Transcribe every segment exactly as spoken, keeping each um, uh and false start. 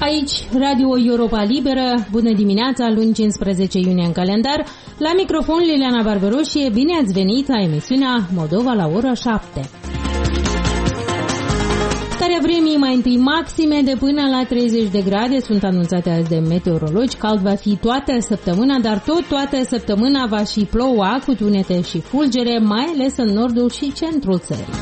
Aici, Radio Europa Liberă, bună dimineața, luni cincisprezece iunie în calendar. La microfon Liliana Barberu și bine ați venit la emisiunea Moldova la ora șapte. Starea vremii, mai întâi maxime de până la treizeci de grade sunt anunțate azi de meteorologi. Cald va fi toată săptămâna, dar tot toată săptămâna va și ploua cu tunete și fulgere, mai ales în nordul și centrul țării.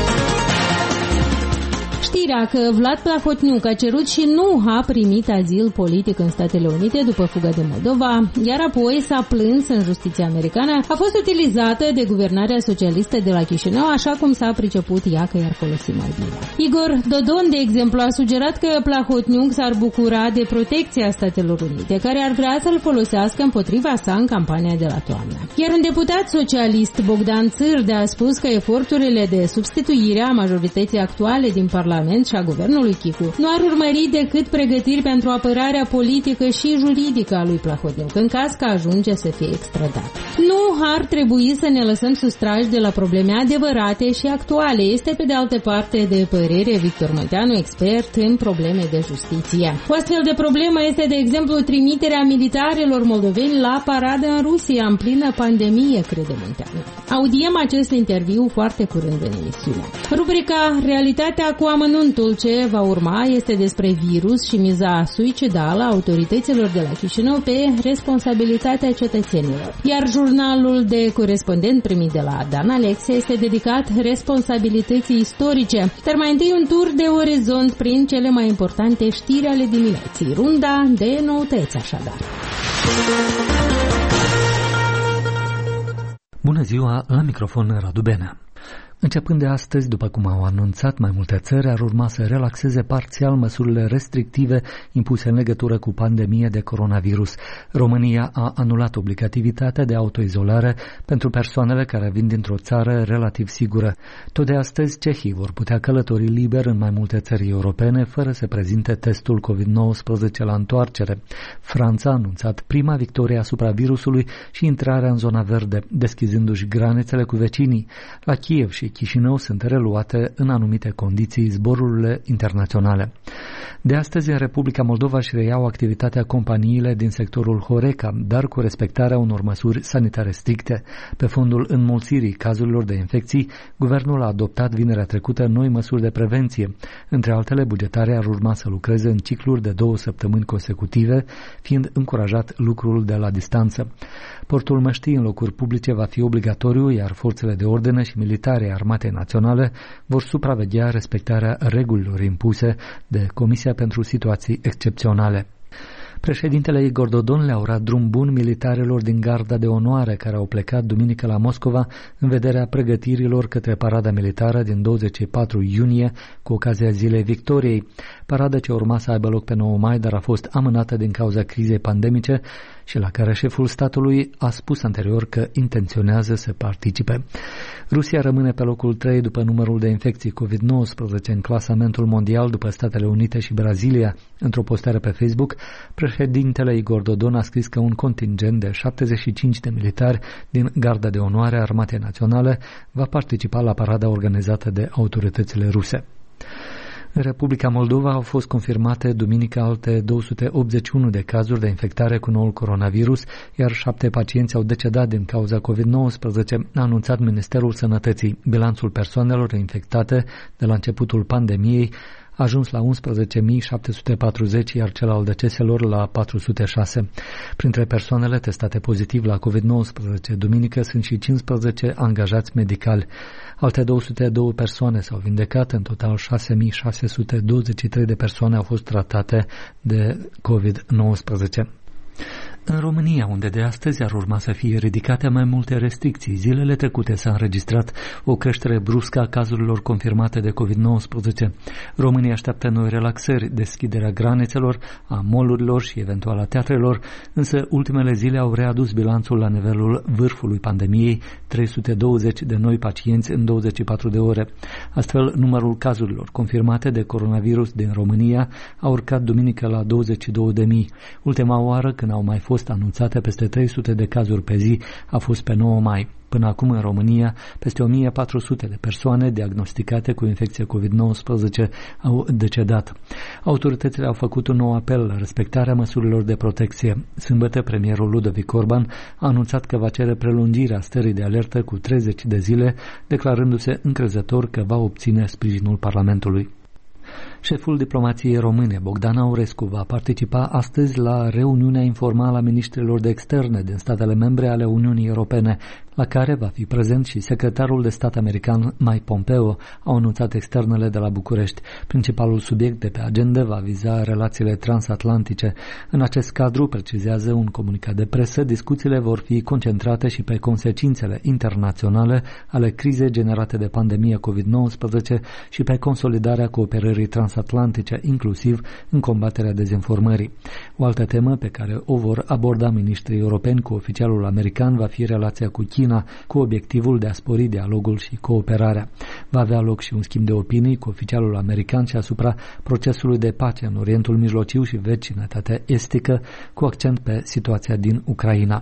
Știrea că Vlad Plahotniuc a cerut și nu a primit azil politic în Statele Unite după fuga de Moldova, iar apoi s-a plâns în justiția americană, a fost utilizată de guvernarea socialistă de la Chișinău, așa cum s-a priceput ea că i-ar folosi mai bine. Igor Dodon, de exemplu, a sugerat că Plahotniuc s-ar bucura de protecția Statelor Unite, care ar vrea să-l folosească împotriva sa în campania de la toamnă. Iar un deputat socialist, Bogdan Țârde, a spus că eforturile de substituire a majorității actuale din Parlament și a guvernului Chicu nu ar urmări decât pregătiri pentru apărarea politică și juridică a lui Plahotniuc, în caz că ajunge să fie extradat. Nu ar trebui să ne lăsăm sustrași de la probleme adevărate și actuale. Este pe de altă parte de părere Victor Măteanu, expert în probleme de justiție. O astfel de problemă este, de exemplu, trimiterea militarilor moldoveni la paradă în Rusia în plină pandemie, crede Măteanu. Audiem acest interviu foarte curând în emisiune. Rubrica Realitatea cu amănuntul ce va urma este despre virus și miza suicidală a autorităților de la Chișinău pe responsabilitatea cetățenilor. Iar jurnalul de corespondent primit de la Dan Alexe este dedicat responsabilității istorice. Dar mai întâi un tur de orizont prin cele mai importante știri ale dimineții. Runda de noutăți, așadar. Bună ziua, la microfon Radu Benea. Începând de astăzi, după cum au anunțat mai multe țări, ar urma să relaxeze parțial măsurile restrictive impuse în legătură cu pandemia de coronavirus. România a anulat obligativitatea de autoizolare pentru persoanele care vin dintr-o țară relativ sigură. Tot de astăzi, cehii vor putea călători liber în mai multe țări europene fără să prezinte testul covid nouăsprezece la întoarcere. Franța a anunțat prima victorie asupra virusului și intrarea în zona verde, deschizându-și granițele cu vecinii. La Kiev și Chișinău sunt reluate în anumite condiții zborurile internaționale. De astăzi, în Republica Moldova își reiau activitatea companiile din sectorul Horeca, dar cu respectarea unor măsuri sanitare stricte. Pe fondul înmulțirii cazurilor de infecții, guvernul a adoptat vinerea trecută noi măsuri de prevenție. Între altele, bugetare ar urma să lucreze în cicluri de două săptămâni consecutive, fiind încurajat lucrul de la distanță. Portul măștii în locuri publice va fi obligatoriu, iar forțele de ordine și militare Armatei Naționale vor supraveghea respectarea regulilor impuse de Comisia pentru Situații Excepționale. Președintele Igor Dodon le-a urat drum bun militarilor din Garda de Onoare care au plecat duminică la Moscova în vederea pregătirilor către parada militară din douăzeci și patru iunie cu ocazia Zilei Victoriei. Parada ce urma să aibă loc pe nouă mai, dar a fost amânată din cauza crizei pandemice și la care șeful statului a spus anterior că intenționează să participe. Rusia rămâne pe locul trei după numărul de infecții covid nouăsprezece în clasamentul mondial după Statele Unite și Brazilia. Într-o postare pe Facebook, președintele Igor Dodon a scris că un contingent de șaptezeci și cinci de militari din Garda de Onoare a Armatei Naționale va participa la parada organizată de autoritățile ruse. În Republica Moldova au fost confirmate duminică alte două sute optzeci și unu de cazuri de infectare cu noul coronavirus, iar șapte pacienți au decedat din cauza covid nouăsprezece, a anunțat Ministerul Sănătății. Bilanțul persoanelor infectate de la începutul pandemiei a ajuns la unsprezece mii șapte sute patruzeci, iar cel al deceselor la patru sute șase. Printre persoanele testate pozitiv la covid nouăsprezece duminică sunt și cincisprezece angajați medicali. Alte două sute doi persoane s-au vindecat, în total șase mii șase sute douăzeci și trei de persoane au fost tratate de covid nouăsprezece. În România, unde de astăzi ar urma să fie ridicate mai multe restricții, zilele trecute s-a înregistrat o creștere bruscă a cazurilor confirmate de covid nouăsprezece. România așteaptă noi relaxări, deschiderea granițelor, a mall-urilor și eventual a teatrelor, însă ultimele zile au readus bilanțul la nivelul vârfului pandemiei, trei sute douăzeci de noi pacienți în douăzeci și patru de ore. Astfel, numărul cazurilor confirmate de coronavirus din România a urcat duminică la douăzeci și două de mii. Ultima oară când au mai fost anunțate peste trei sute de cazuri pe zi a fost pe nouă mai. Până acum, în România, peste o mie patru sute de persoane diagnosticate cu infecție covid nouăsprezece au decedat. Autoritățile au făcut un nou apel la respectarea măsurilor de protecție. Sâmbătă, premierul Ludovic Orban a anunțat că va cere prelungirea stării de alertă cu treizeci de zile, declarându-se încrezător că va obține sprijinul Parlamentului. Șeful diplomației române, Bogdan Aurescu, va participa astăzi la reuniunea informală a ministrilor de externe din statele membre ale Uniunii Europene, la care va fi prezent și secretarul de stat american Mike Pompeo, au anunțat externele de la București. Principalul subiect de pe agenda va viza relațiile transatlantice. În acest cadru, precizează un comunicat de presă, discuțiile vor fi concentrate și pe consecințele internaționale ale crizei generate de pandemia covid nouăsprezece și pe consolidarea cooperării transatlantice, inclusiv în combaterea dezinformării. O altă temă pe care o vor aborda ministrii europeni cu oficialul american va fi relația cu China, cu obiectivul de a spori dialogul și cooperarea. Va avea loc și un schimb de opinii cu oficialul american și asupra procesului de pace în Orientul Mijlociu și vecinătatea estică, cu accent pe situația din Ucraina.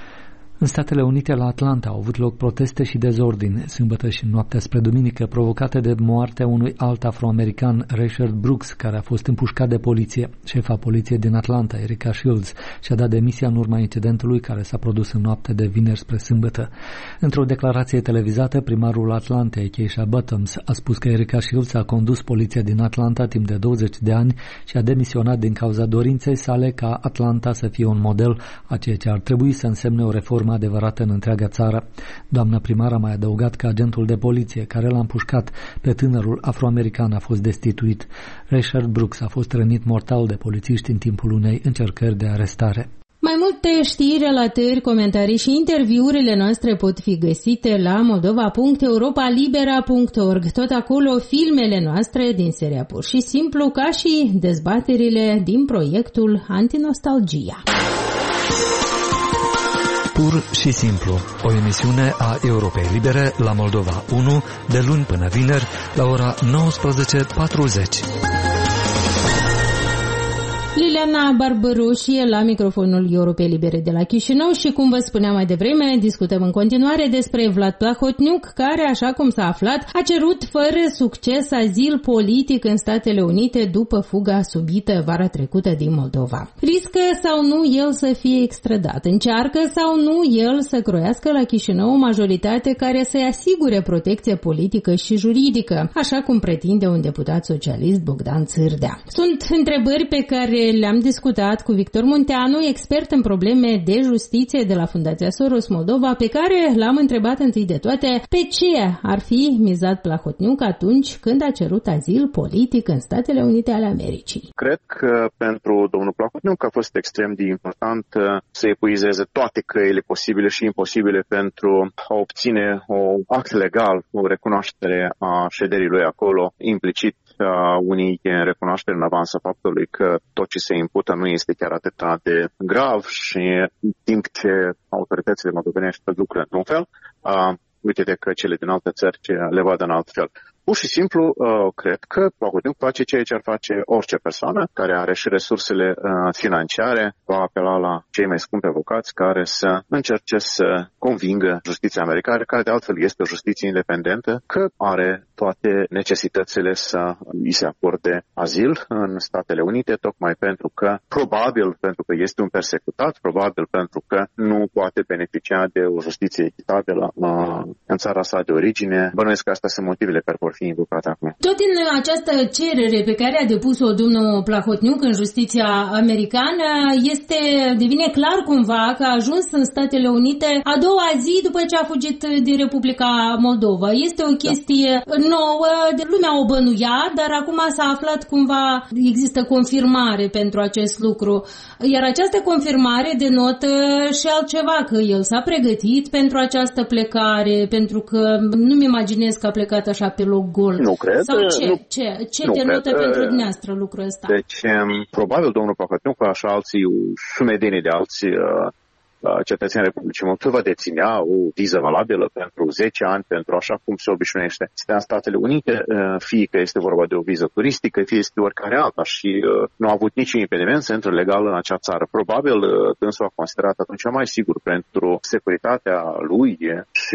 În Statele Unite, la Atlanta, au avut loc proteste și dezordini, sâmbătă și noaptea spre duminică, provocate de moartea unui alt afroamerican, Rayshard Brooks, care a fost împușcat de poliție. Șefa poliției din Atlanta, Erika Shields, și-a dat demisia în urma incidentului care s-a produs în noaptea de vineri spre sâmbătă. Într-o declarație televizată, primarul Atlantei, Keisha Bottoms, a spus că Erika Shields a condus poliția din Atlanta timp de douăzeci de ani și a demisionat din cauza dorinței sale ca Atlanta să fie un model a ceea ce ar trebui să însemne o reformă adevărată în întreaga țară. Doamna primar a mai adăugat că agentul de poliție care l-a împușcat pe tânărul afroamerican a fost destituit. Rayshard Brooks a fost rănit mortal de polițiști în timpul unei încercări de arestare. Mai multe știri, relatări, comentarii și interviurile noastre pot fi găsite la moldova punct europa libera punct org. Tot acolo filmele noastre din seria Pur și Simplu, ca și dezbaterile din proiectul Antinostalgia. Pur și Simplu, o emisiune a Europei Libere la Moldova unu, de luni până vineri, la ora nouăsprezece patruzeci. Liliana Barbăroșie la microfonul Europei Libere de la Chișinău și, cum vă spuneam mai devreme, discutăm în continuare despre Vlad Plahotniuc, care, așa cum s-a aflat, a cerut fără succes azil politic în Statele Unite după fuga subită vara trecută din Moldova. Riscă sau nu el să fie extradat? Încearcă sau nu el să croiască la Chișinău o majoritate care să-i asigure protecție politică și juridică, așa cum pretinde un deputat socialist, Bogdan Țârdea? Sunt întrebări pe care le-am discutat cu Victor Munteanu, expert în probleme de justiție de la Fundația Soros Moldova, pe care l-am întrebat întâi de toate pe ce ar fi mizat Plahotniuc atunci când a cerut azil politic în Statele Unite ale Americii. Cred că pentru domnul Plahotniuc a fost extrem de important să epuizeze toate căile posibile și imposibile pentru a obține un act legal, o recunoaștere a șederii lui acolo, implicit unii recunoaștere în avans a faptului că tot ce se impută nu este chiar atât de grav și în timp ce autoritățile moldovenești lucră într-un fel, uh, uite-te că cele din alte țări le văd în alt fel. Pur și simplu, uh, cred că Plahotniuc face ceea ce ar face orice persoană care are și resursele uh, financiare, va apela la cei mai scumpi avocați care să încerce să convingă justiția americană, care de altfel este o justiție independentă, că are toate necesitățile să îi se acorde azil în Statele Unite, tocmai pentru că, probabil pentru că este un persecutat, probabil pentru că nu poate beneficia de o justiție echitabilă în țara sa de origine. Bănuiesc că astea sunt motivele care vor fi invocate acum. Tot din această cerere pe care a depus-o domnul Plahotniuc în justiția americană, este, devine clar cumva că a ajuns în Statele Unite a doua zi după ce a fugit din Republica Moldova. Este o chestie da. nouă, de lumea o bănuia, dar acum s-a aflat cumva, există confirmare pentru acest lucru. Iar această confirmare denotă și altceva, că el s-a pregătit pentru această plecare, pentru că nu-mi imaginez că a plecat așa pe loc gol. Nu cred. Sau ce? Nu, ce, ce nu denotă cred. pentru dumneavoastră lucrul ăsta? Deci, probabil domnul Plahotniuc, așa alții, sumedeni de alții cetățenii Republicii Moldova deținea o viză valabilă pentru zece ani, pentru așa cum se obișnuiește. Este în Statele Unite, fie că este vorba de o viză turistică, fie este oricare alta și nu a avut niciun impediment să intre legal în acea țară. Probabil dânsul a considerat atunci mai sigur pentru securitatea lui și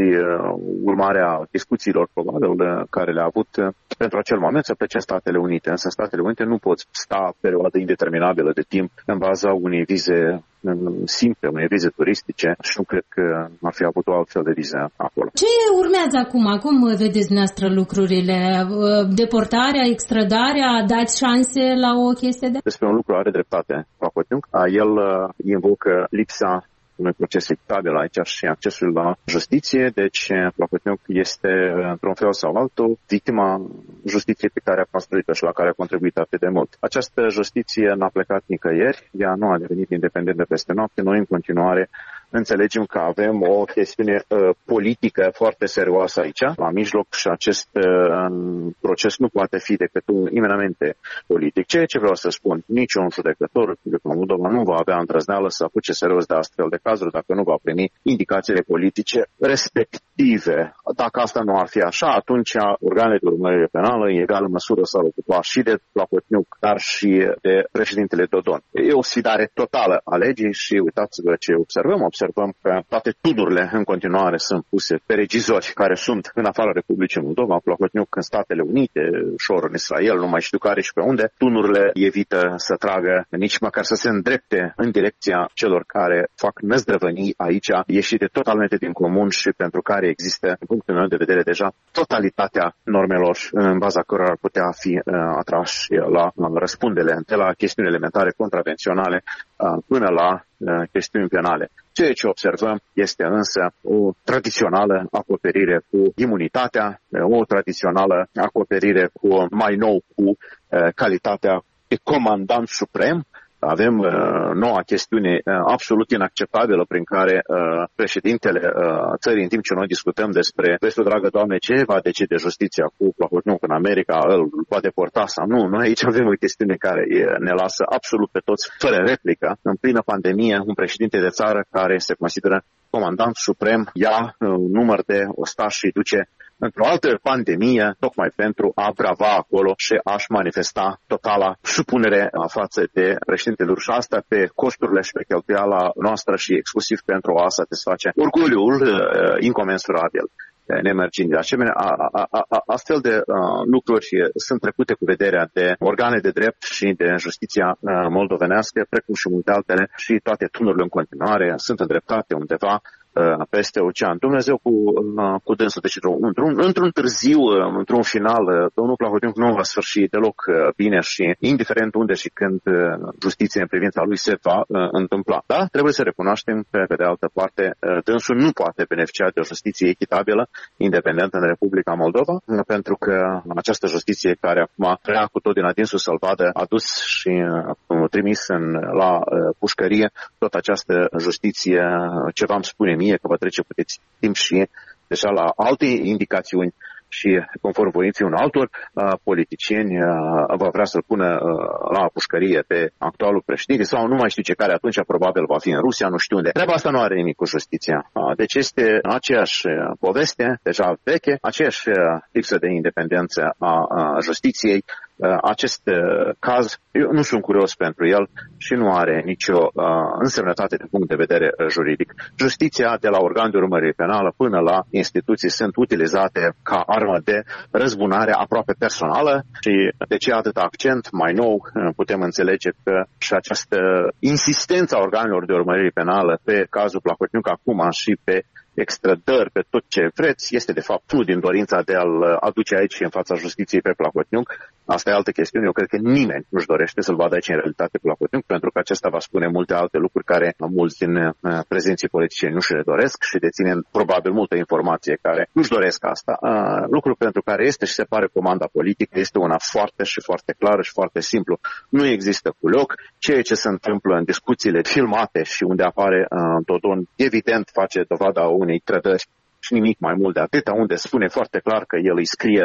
urmarea discuțiilor probabil care le-a avut pentru acel moment să plece în Statele Unite. Însă în Statele Unite nu poți sta perioadă indeterminabilă de timp în baza unei vize simple, unei vize turistice și nu cred că ar fi avut o altfel de vize acolo. Ce urmează acum? Cum vedeți dumneavoastră lucrurile? Deportarea, extradarea, dați șanse la o chestie de... Despre un lucru are dreptate Plahotniuc. El invocă lipsa unui proces echitabil aici și accesul la justiție, deci Plahotniuc este, într-un fel sau altul, victima justiției pe care a construit-o și la care a contribuit atât de mult. Această justiție n-a plecat nicăieri, ea nu a devenit independentă peste noapte, noi în continuare înțelegem că avem o chestiune uh, politică foarte serioasă aici, la mijloc, și acest uh, proces nu poate fi decât un imenamente politic. Ceea ce vreau să spun, niciun judecător de Moldova nu va avea îndrăzneală să apuce serios de astfel de cazuri dacă nu va primi indicațiile politice respective. Dacă asta nu ar fi așa, atunci organele de urmărire penală în egală măsură s-ar ocupa și de Plahotniuc, dar și de președintele Dodon. E o sfidare totală a legii și uitați-vă ce observăm. Observăm că toate tunurile în continuare sunt puse pe regizori care sunt în afara Republicii Moldova, Plahotniuc în Statele Unite, Șor în Israel, nu mai știu care și pe unde. Tunurile evită să tragă nici măcar să se îndrepte în direcția celor care fac năzdrăvănii aici, ieșite totalmente din comun și pentru care există, din punctul meu de vedere, deja totalitatea normelor în baza cărora ar putea fi uh, atrași la, la răspundere, de la chestiuni elementare contravenționale uh, până la uh, chestiuni penale. Ceea ce observăm este însă o tradițională acoperire cu imunitatea, o tradițională acoperire cu, mai nou, cu uh, calitatea de comandant suprem. Avem uh, noua chestiune uh, absolut inacceptabilă prin care uh, președintele uh, țării, în timp ce noi discutăm despre, vezi tu, dragă Doamne, ce va decide justiția cu Plahotniuc în America, îl va deporta sau nu. Noi aici avem o chestiune care ne lasă absolut pe toți fără replică. În plină pandemie, un președinte de țară care se consideră comandant suprem ia un număr de ostași și duce într-o altă pandemie, tocmai pentru a brava acolo și a-și manifesta totala supunere față de președintele și asta pe costurile și pe cheltuiala noastră și exclusiv pentru a satisface orgoliul uh, incomensurabil. Nemergind. De asemenea, a, a, a, astfel de a, lucruri sunt trecute cu vederea de organe de drept și de justiția a, moldovenească, precum și multe altele, și toate tunurile în continuare sunt îndreptate undeva peste ocean. Dumnezeu cu, cu dânsul. Deci, într-un, într-un târziu, într-un final, domnul Plahotniuc nu va sfârși deloc bine și indiferent unde și când justiția în privința lui se va întâmpla. Da, trebuie să recunoaștem că, pe de altă parte, dânsul nu poate beneficia de o justiție echitabilă, independentă în Republica Moldova, pentru că această justiție care acum vrea cu tot din adinsul să-l vadă adus și trimis în, la pușcărie, tot această justiție, ce v-am spune mie, că va trece puteți timp și deja la alte indicațiuni și conform voinței un altor uh, politicieni uh, va vrea să-l pună uh, la pușcărie pe actualul președinte sau nu mai știu ce, care atunci probabil va fi în Rusia, nu știu unde. Treaba asta nu are nimic cu justiția. Uh, deci este aceeași poveste, deja veche, aceeași uh, lipsă de independență a uh, justiției. Uh, acest uh, caz, eu nu sunt curios pentru el și nu are nicio uh, însemnătate din punct de vedere uh, juridic. Justiția, de la organ de urmărire penală până la instituții, sunt utilizate ca armă de răzbunare aproape personală și de ce atât accent, mai nou uh, putem înțelege că și această insistență a organelor de urmărire penală pe cazul Plahotniuc acum și pe extrădări, pe tot ce vreți, este de fapt nu din dorința de a-l aduce aici în fața justiției pe Plahotniuc. Asta e altă chestiune. Eu cred că nimeni nu-și dorește să-l vadă aici în realitate Plahotniuc, pentru că acesta va spune multe alte lucruri care mulți din prezenții politicieni nu și le doresc și deținem probabil multă informație care nu-și doresc asta. Lucru pentru care este și se pare comanda politică este una foarte și foarte clară și foarte simplu. Nu există cu loc. Ceea ce se întâmplă în discuțiile filmate și unde apare Dodon, evident face dovada unei trădări și nimic mai mult de atâta, unde spune foarte clar că el îi scrie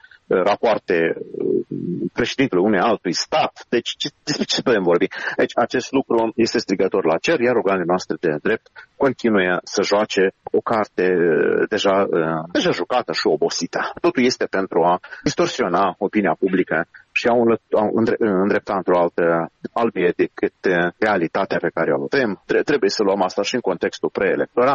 rapoarte președintelui unui altui stat. Deci despre ce putem vorbi? Deci acest lucru este strigător la cer, iar organele noastre de drept continuă să joace o carte deja, deja jucată și obosită. Totul este pentru a distorsiona opinia publică și a îndrepta într-o altă albie decât realitatea pe care o avem. Trebuie să luăm asta și în contextul preelectoral.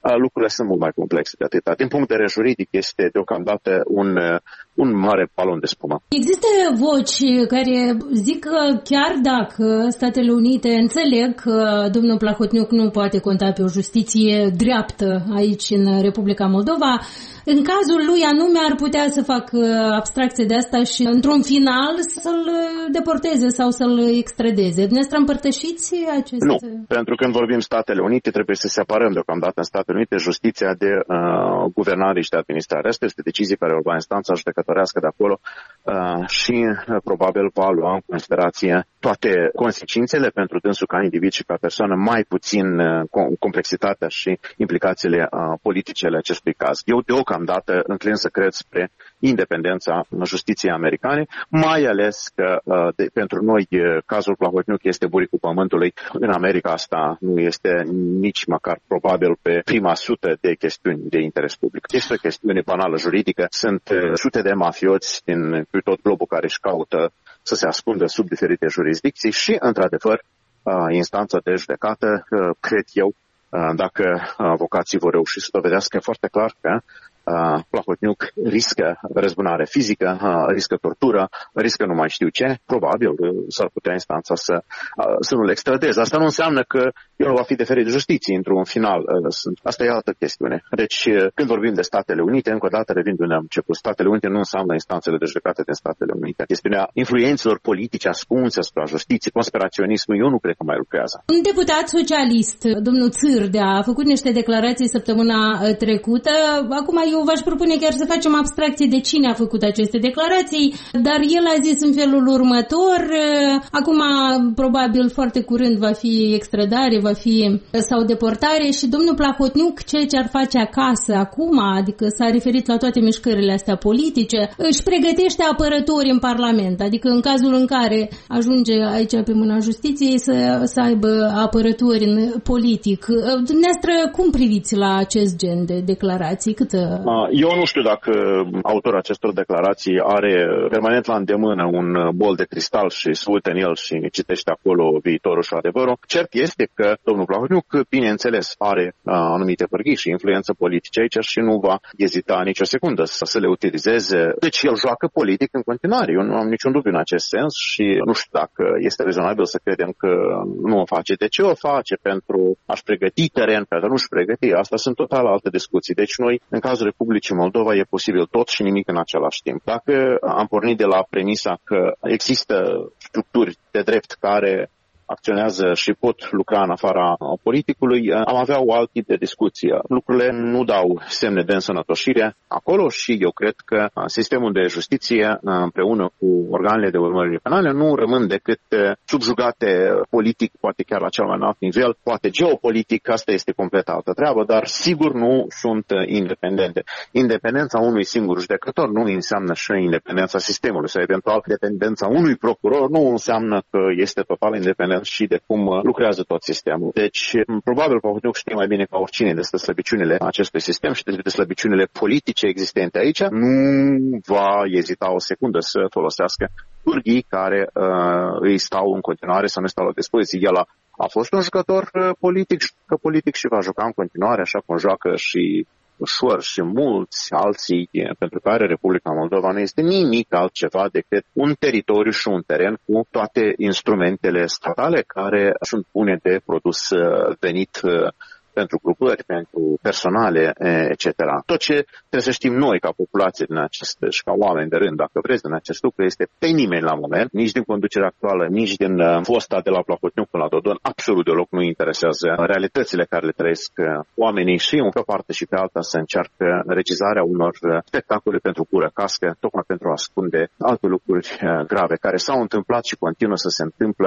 lucrurile sunt mult mai complexe de atâta. Din punct de vedere juridic este deocamdată un, un mare balon de spumă. Există voci care zic că chiar dacă Statele Unite înțeleg că domnul Plahotniuc nu poate conta pe o justiție dreaptă aici în Republica Moldova, în cazul lui anume ar putea să facă abstracție de asta și într-un final să-l deporteze sau să-l extradeze. Dumneavoastră împărtășiți aceste... Nu, pentru că când vorbim Statele Unite trebuie să separăm deocamdată în Statele Unite justiția de uh, guvernare și de administrare. Asta este decizii care urma instanța judecătorească de acolo uh, și uh, probabil va lua în considerație toate consecințele pentru dânsul ca individ și ca persoană, mai puțin uh, complexitatea și implicațiile uh, politice ale acestui caz. Eu deocamdată înclin să cred spre independența justiției americane, mai ales că uh, de, pentru noi cazul Plahotniuc este buricul pământului. În America asta nu este nici măcar probabil pe prima sută de chestiuni de interes public. Este o chestiune banală juridică. Sunt uh, sute de mafioți din tot globul care își caută să se ascundă sub diferite jurisdicții și, într-adevăr, uh, instanța de judecată, uh, cred eu, uh, dacă avocații vor reuși să dovedească foarte clar că Uh, Plahotniuc riscă răzbunare fizică, uh, riscă tortură, riscă nu mai știu ce, probabil uh, s-ar putea instanța să, uh, să nu le extradeze. Asta nu înseamnă că el nu va fi deferit de justiție într-un final. Uh, asta e altă chestiune. Deci, uh, când vorbim de Statele Unite, încă o dată revin de unde am început. Statele Unite nu înseamnă instanțele de judecată din Statele Unite. Chestiunea influențelor politice ascunse asupra justiției, conspiraționismul, eu nu cred că mai lucrează. Un deputat socialist, domnul Țârdea, a făcut niște declarații săptămâna trecută. Acum eu v-aș propune chiar să facem abstracție de cine a făcut aceste declarații, dar el a zis în felul următor, acum probabil foarte curând va fi extradare, va fi sau deportare și domnul Plahotniuc, ceea ce ar face acasă acum, adică s-a referit la toate mișcările astea politice, își pregătește apărători în Parlament, adică în cazul în care ajunge aici pe mâna justiției să, să aibă apărători în politic. Dumneavoastră, cum priviți la acest gen de declarații? Câtă Eu nu știu dacă autorul acestor declarații are permanent la îndemână un bol de cristal și se uită în el și citește acolo viitorul și adevărul. Cert este că domnul Plahotniuc, bineînțeles, are anumite pârghii și influență politice aici și nu va ezita nicio secundă să, să le utilizeze. Deci el joacă politic în continuare. Eu nu am niciun dubiu în acest sens și nu știu dacă este rezonabil să credem că nu o face. De ce o face? Pentru a-și pregăti teren, pentru a nu-și pregăti. Asta sunt total alte discuții. Deci noi, în cazul Republicii Moldova, e posibil tot și nimic în același timp. Dacă am pornit de la premisa că există structuri de drept care acționează și pot lucra în afara politicului, am avea o alt tip de discuție. Lucrurile nu dau semne de însănătoșire acolo și eu cred că sistemul de justiție împreună cu organele de urmărire penale nu rămân decât subjugate politic, poate chiar la cel mai înalt nivel, poate geopolitic, asta este complet altă treabă, dar sigur nu sunt independente. Independența unui singur judecător nu înseamnă și independența sistemului sau eventual dependența unui procuror nu înseamnă că este total independent și de cum lucrează tot sistemul. Deci, probabil Plahotniuc știe mai bine ca oricine despre slăbiciunile acestui sistem și despre slăbiciunile politice existente aici. Nu va ezita o secundă să folosească pârghii care uh, îi stau în continuare sau nu stau la dispoziție. El a, a fost un jucător uh, politic, jucă politic și va juca în continuare, așa cum joacă și ușor și mulți alții pentru care Republica Moldova nu este nimic altceva decât un teritoriu și un teren cu toate instrumentele statale care sunt pune de produs venit pentru grupări, pentru personale, et cetera. Tot ce trebuie să știm noi ca populație din acest, și ca oameni de rând, dacă vreți, din acest lucru, este pe nimeni la moment, nici din conducerea actuală, nici din fosta de la Plahotniuc până la Dodon, absolut deloc nu interesează realitățile care le trăiesc oamenii și pe o parte și pe alta să încearcă regizarea unor spectacole pentru cură cască, tocmai pentru a ascunde alte lucruri grave care s-au întâmplat și continuă să se întâmplă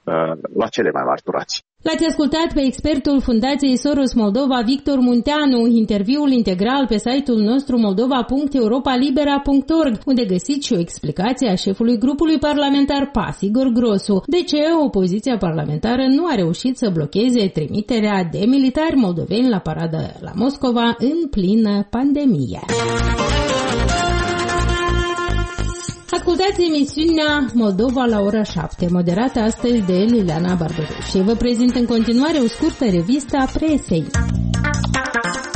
la cele mai mari turați. L-ați ascultat pe expertul Fundației Soros Moldova, Victor Munteanu, interviul integral pe site-ul nostru moldova punct europa libera punct org, unde găsiți și o explicație a șefului grupului parlamentar P A S, Igor Grosu, de ce opoziția parlamentară nu a reușit să blocheze trimiterea de militari moldoveni la paradă la Moscova în plină pandemie. Ascultați emisiunea Moldova la ora șapte, moderată astăzi de Liliana Barbaroș. Vă prezint în continuare o scurtă revistă a presei.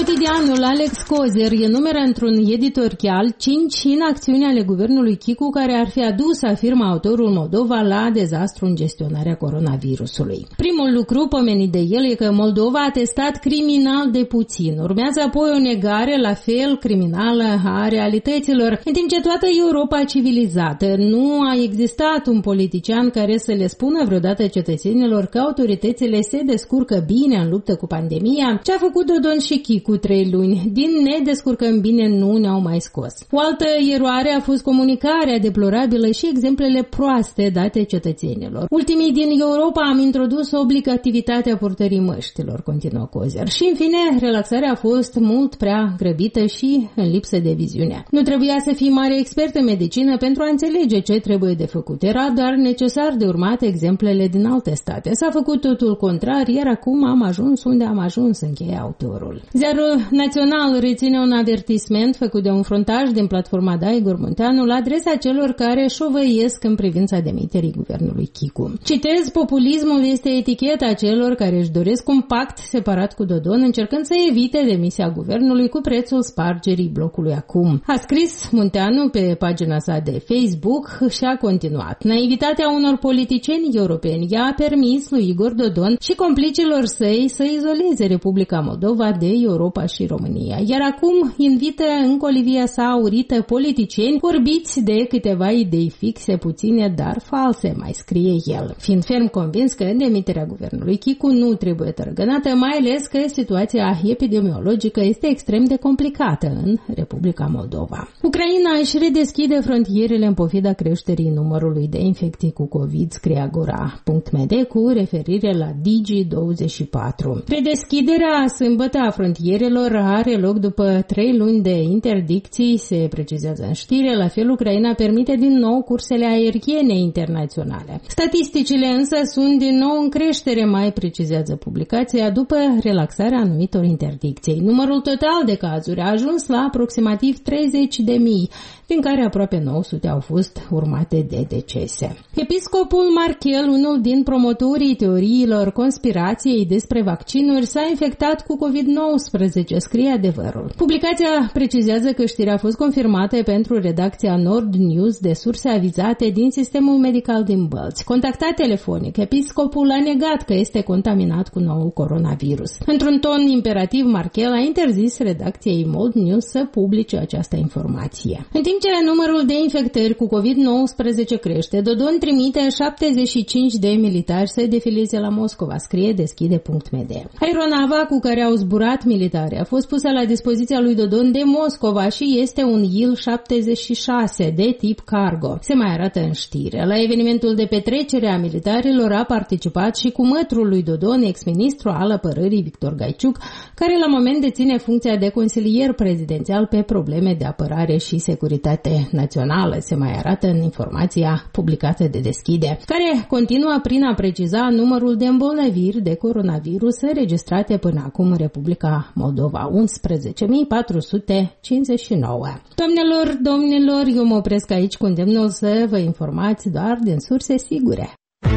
Cotidianul Alex Cozer enumeră într-un editorial cinci inacțiuni ale guvernului Chicu care ar fi adus, afirmă autorul Moldova, la dezastru în gestionarea coronavirusului. Primul lucru pomenit de el e că Moldova a testat criminal de puțin. Urmează apoi o negare la fel criminală a realităților, în timp ce toată Europa civilizată nu a existat un politician care să le spună vreodată cetățenilor că autoritățile se descurcă bine în luptă cu pandemia. Ce a făcut Dodon și Chicu trei luni, din ne descurcăm bine, nu ne-au mai scos. O altă eroare a fost comunicarea deplorabilă și exemplele proaste date cetățenilor. Ultimii din Europa am introdus obligativitatea purtării măștilor, continuă Cozer. Și în fine, relaxarea a fost mult prea grăbită și în lipsă de viziune. Nu trebuia să fii mare expert în medicină pentru a înțelege ce trebuie de făcut. Era doar necesar de urmat exemplele din alte state. S-a făcut totul contrar, iar acum am ajuns unde am ajuns, încheie autorul. Ziarul Național reține un avertisment făcut de un frontaj din platforma Da Igor Munteanu la adresa celor care șovăiesc în privința demiterii guvernului Chicu. Citez, populismul este eticheta celor care își doresc un pact separat cu Dodon, încercând să evite demisia guvernului cu prețul spargerii blocului acum. A scris Munteanu pe pagina sa de Facebook și a continuat. Naivitatea unor politicieni europeni i-a permis lui Igor Dodon și complicilor săi să izoleze Republica Moldova de Europa și România, iar acum invită în colivia sa aurită politicieni orbiți de câteva idei fixe, puține, dar false, mai scrie el, fiind ferm convins că demiterea guvernului Chicu nu trebuie tărgănată, mai ales că situația epidemiologică este extrem de complicată în Republica Moldova. Ucraina își redeschide frontierele în pofida creșterii numărului de infecții cu COVID, scrie agora punct m d cu referire la Digi douăzeci și patru. Redeschiderea sâmbătă a frontierelor are loc după trei luni de interdicții, se precizează în știre. La fel, Ucraina permite din nou cursele aeriene internaționale. Statisticile însă sunt din nou în creștere, mai precizează publicația, după relaxarea anumitor interdicții. Numărul total de cazuri a ajuns la aproximativ treizeci de mii, din care aproape nouă sute au fost urmate de decese. Episcopul Marchel, unul din promotorii teoriilor conspirației despre vaccinuri, s-a infectat cu covid nouăsprezece, scrie Adevărul. Publicația precizează că știrea a fost confirmată pentru redacția Nord News de surse avizate din sistemul medical din Bălți. Contactat telefonic, episcopul a negat că este contaminat cu noul coronavirus. Într-un ton imperativ, Marchel a interzis redacției Mold News să publice această informație. În timp ce numărul de infectări cu covid nouăsprezece crește, Dodon trimite șaptezeci și cinci de militari să defileze la Moscova, scrie deschide punct m d. Aeronava cu care au zburat militari a fost pusă la dispoziția lui Dodon de Moscova și este un Il șaptezeci și șase de tip cargo. Se mai arată în știre. La evenimentul de petrecere a militarilor a participat și cumătrul lui Dodon, ex-ministru al apărării Victor Gaiciuc, care la moment deține funcția de consilier prezidențial pe probleme de apărare și securitate națională. Se mai arată în informația publicată de Deschide, care continuă prin a preciza numărul de îmbolnăviri de coronavirus înregistrate până acum în Republica Moldova, unsprezece mii patru sute cincizeci și nouă. Doamnelor, domnilor, eu mă opresc aici cu îndemnul să vă informați doar din surse sigure.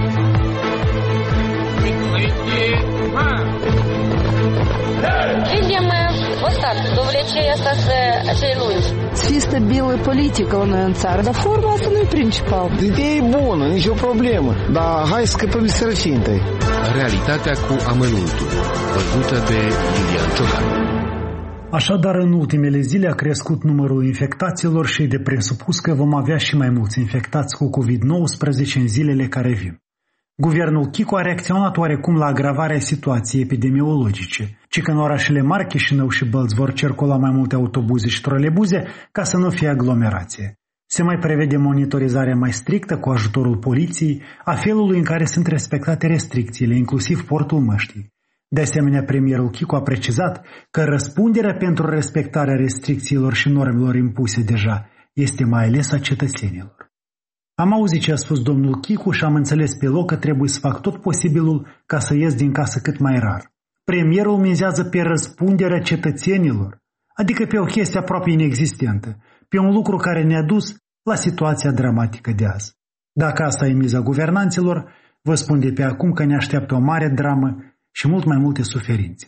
Видим вот так, до увлечения остаться acei lungi. Чисто белая политика у noi în țară, dar forma asta nu e principal. Ideea e bună, nicio problemă, dar hai să scăpăm de sărăcie întâi. Realitatea cu amănuntul, văzută de Iulian Ciocan. Așadar, în ultimele zile a crescut numărul infectaților și e de presupus că vom avea și mai mulți infectați cu covid nouăsprezece în zilele care vin. Guvernul Chicu a reacționat oarecum la agravarea situației epidemiologice, ci că în orașele mari, Chișinău și Bălți, vor circula mai multe autobuze și trolebuze ca să nu fie aglomerație. Se mai prevede monitorizarea mai strictă cu ajutorul poliției a felului în care sunt respectate restricțiile, inclusiv portul măștii. De asemenea, premierul Chicu a precizat că răspunderea pentru respectarea restricțiilor și normelor impuse deja este mai ales a cetățenilor. Am auzit ce a spus domnul Chicu și am înțeles pe loc că trebuie să fac tot posibilul ca să ies din casă cât mai rar. Premierul mizează pe răspunderea cetățenilor, adică pe o chestie aproape inexistentă, pe un lucru care ne-a dus la situația dramatică de azi. Dacă asta e miza guvernanților, vă spun de pe acum că ne așteaptă o mare dramă și mult mai multe suferințe.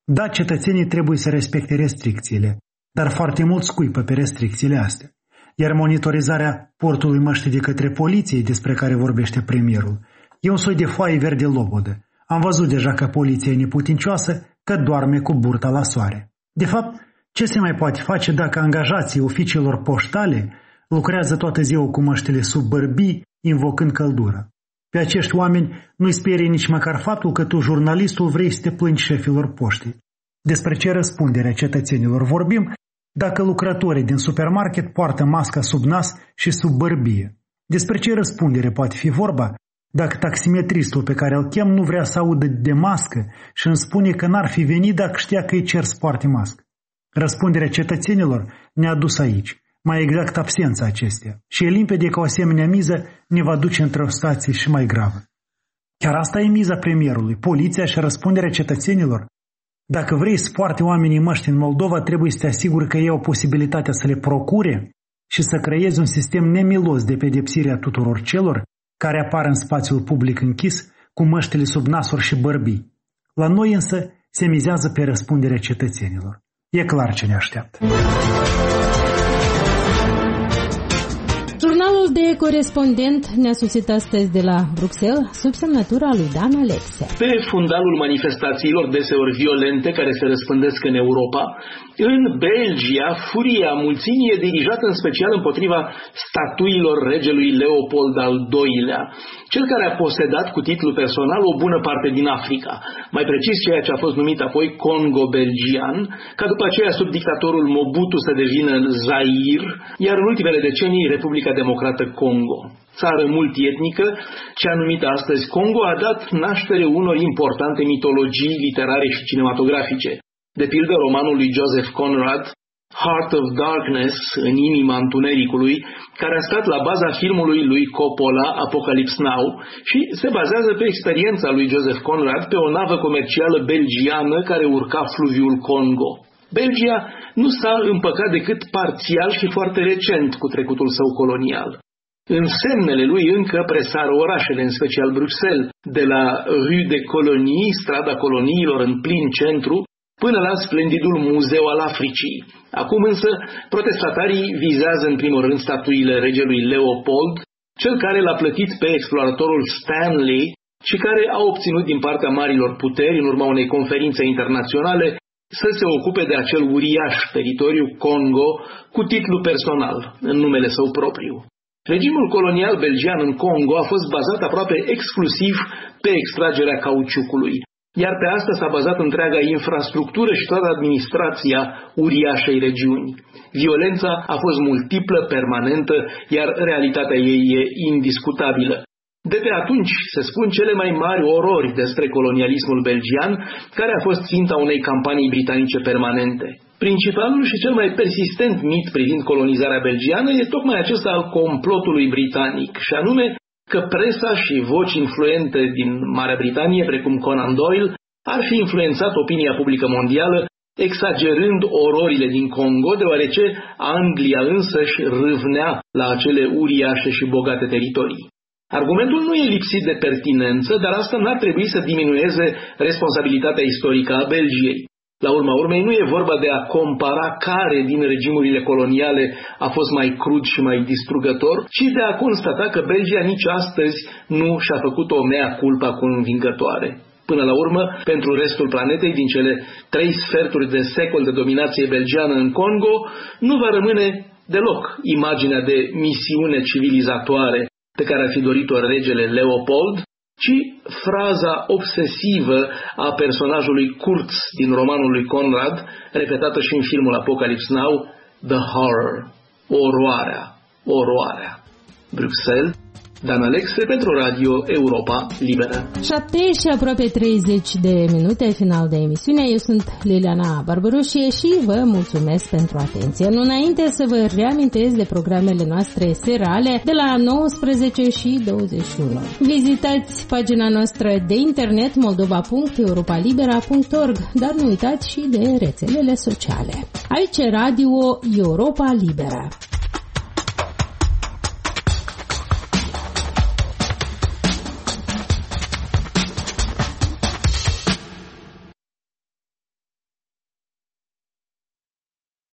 Da, cetățenii trebuie să respecte restricțiile, dar foarte mult scuipă pe restricțiile astea. Iar monitorizarea portului măștii de către poliție, despre care vorbește premierul, e un soi de foaie verde lobodă. Am văzut deja că poliția e neputincioasă, că doarme cu burta la soare. De fapt, ce se mai poate face dacă angajații oficiilor poștale lucrează toată ziua cu măștile sub bărbii, invocând căldură? Pe acești oameni nu-i sperie nici măcar faptul că tu, jurnalistul, vrei să te plângi șefilor poștii. Despre ce răspundere cetățenilor vorbim dacă lucrătorii din supermarket poartă masca sub nas și sub bărbie? Despre ce răspundere poate fi vorba dacă taximetristul pe care îl chem nu vrea să audă de mască și îmi spune că n-ar fi venit dacă știa că îi cer să poarte mască? Răspunderea cetățenilor ne-a dus aici, mai exact absența acestea, și e limpede că o asemenea miză ne va duce într-o situație și mai gravă. Chiar asta e miza premierului, poliția și răspunderea cetățenilor. Dacă vrei să poarte oamenii măști în Moldova, trebuie să te asiguri că ei au posibilitatea să le procure și să creezi un sistem nemilos de pedepsire a tuturor celor care apar în spațiul public închis cu măștile sub nasuri și bărbii. La noi însă se mizează pe răspunderea cetățenilor. E clar ce ne așteaptă. Jurnalul de corespondent ne-a sosit astăzi de la Bruxelles sub semnătura lui Dan Alexe. Pe fundalul manifestațiilor deseori violente care se răspândesc în Europa, în Belgia, furia mulțimii e dirijată în special împotriva statuilor regelui Leopold al doilea, cel care a posedat cu titlu personal o bună parte din Africa, mai precis ceea ce a fost numit apoi Congo belgian, ca după aceea sub dictatorul Mobutu să devină Zaire, iar în ultimele decenii Republica Democrată Congo. Țară multietnică, cea numită astăzi Congo, a dat naștere unor importante mitologii literare și cinematografice. De pildă romanul lui Joseph Conrad, Heart of Darkness, în inima întunericului, care a stat la baza filmului lui Coppola, Apocalypse Now, și se bazează pe experiența lui Joseph Conrad pe o navă comercială belgiană care urca fluviul Congo. Belgia nu s-a împăcat decât parțial și foarte recent cu trecutul său colonial. În semnele lui încă presară orașele, în special Bruxelles, de la Rue de Colonie, strada coloniilor în plin centru, până la splendidul Muzeu al Africii. Acum însă, protestatarii vizează în primul rând statuile regelui Leopold, cel care l-a plătit pe exploratorul Stanley și care a obținut din partea marilor puteri, în urma unei conferințe internaționale, să se ocupe de acel uriaș teritoriu Congo cu titlu personal, în numele său propriu. Regimul colonial belgian în Congo a fost bazat aproape exclusiv pe extragerea cauciucului, iar pe asta s-a bazat întreaga infrastructură și toată administrația uriașei regiuni. Violența a fost multiplă, permanentă, iar realitatea ei e indiscutabilă. De pe atunci se spun cele mai mari orori despre colonialismul belgian, care a fost ținta unei campanii britanice permanente. Principalul și cel mai persistent mit privind colonizarea belgiană e tocmai acesta al complotului britanic, și anume că presa și voci influente din Marea Britanie, precum Conan Doyle, ar fi influențat opinia publică mondială, exagerând ororile din Congo, deoarece Anglia însăși râvnea la acele uriașe și bogate teritorii. Argumentul nu e lipsit de pertinență, dar asta n-ar trebui să diminueze responsabilitatea istorică a Belgiei. La urma urmei, nu e vorba de a compara care din regimurile coloniale a fost mai crud și mai distrugător, ci de a constata că Belgia nici astăzi nu și-a făcut o mea culpa convingătoare. Până la urmă, pentru restul planetei, din cele trei sferturi de secol de dominație belgiană în Congo, nu va rămâne deloc imaginea de misiune civilizatoare pe care ar fi dorit-o regele Leopold, ci fraza obsesivă a personajului Kurz din romanul lui Conrad, repetată și în filmul Apocalypse Now, The Horror, oroarea, oroarea. Bruxelles, Dan Alexe pentru Radio Europa Liberă. șapte și aproape treizeci de minute, final de emisiune. Eu sunt Liliana Barbaroșie și vă mulțumesc pentru atenție. Nu înainte să vă reamintesc de programele noastre serale de la nouăsprezece și douăzeci și unu. Vizitați pagina noastră de internet moldova punct europa libera punct org, dar nu uitați și de rețelele sociale. Aici Radio Europa Liberă.